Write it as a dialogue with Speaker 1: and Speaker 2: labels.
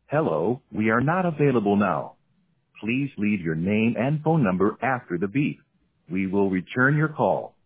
Speaker 1: Hello, we are not available now. Please leave your name and phone number after the beep. We will return your call.